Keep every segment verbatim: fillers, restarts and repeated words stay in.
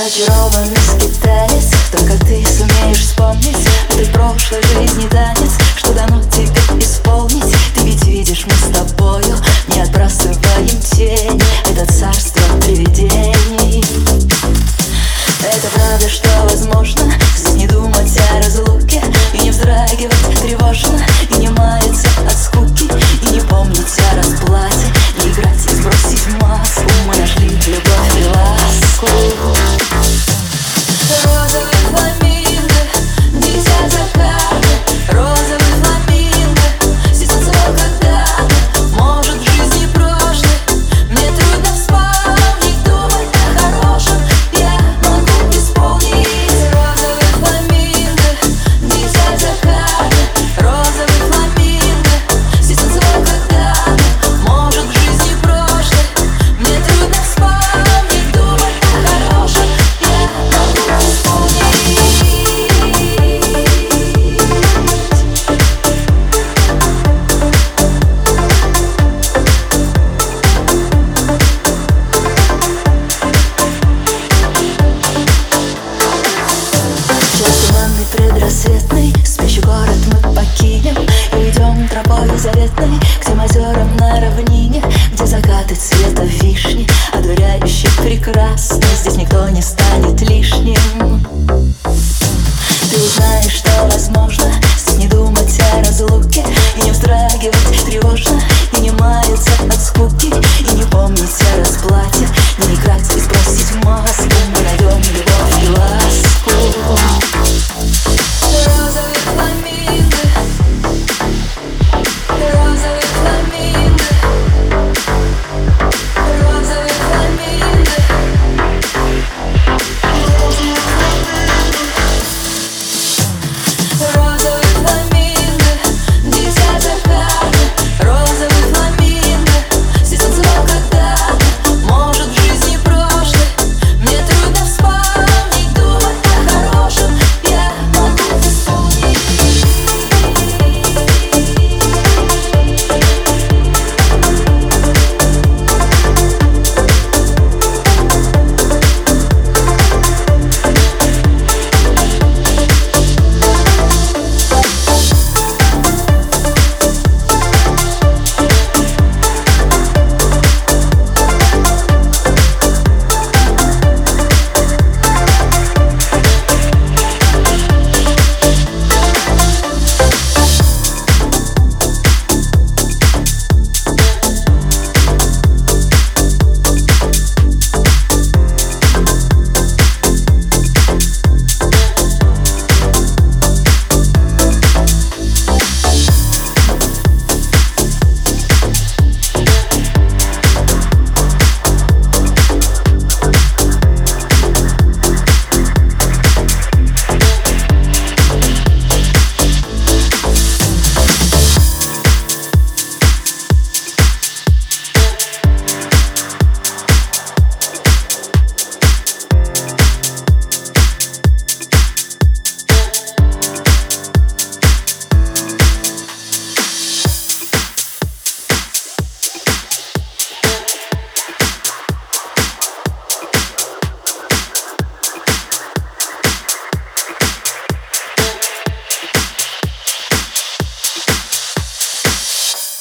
Очарованный скиталец, только ты сумеешь вспомнить этой прошлой жизни танец, что дано тебе исполнить. Ты ведь видишь, мы с тобою не отбрасываем тени, это царство привидений. Это правда, что возможно здесь не думать о разлуке и не вздрагивать тревожно, и не маяться от скуки, и не помнить о расплате, не играть и сбросить маску. Мы нашли любовь и ласку. Розовый фламинго, дитя заката, розовый фламинго, здесь танцевал когда-то. Может, в жизни прошлой мне трудно вспомнить, думать о хорошем я могу исполнить. Розовый фламинго, дитя заката, розовый фламинго, здесь танцевал когда-то. Может, в жизни прошлой мне трудно вспомнить, думать о хорошем я могу исполнить. Час туманный предрассветный, спящий город мы покинем и уйдем тропой заветной к тем озерам на равнине, где закаты цвета вишни, одуряюще прекрасны. Здесь никто не станет лишним. Ты узнаешь, что возможно здесь не думать о разлуке и не вздрагивать тревожно, и не маяться от скуки, и не помнить о расплате, не играть и сбросить маску. Мы найдем любовь и ласку. Розовый фламинго, розовый фламинго, розовый фламинго, розовый фламинго, дитя заката, розовый фламинго, здесь танцевал когда-то. Может, в жизни прошлой мне трудно вспомнить, думать о хорошем я могу исполнить.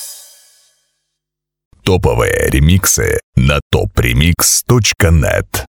Топовые ремиксы на топ ремикс точка нет.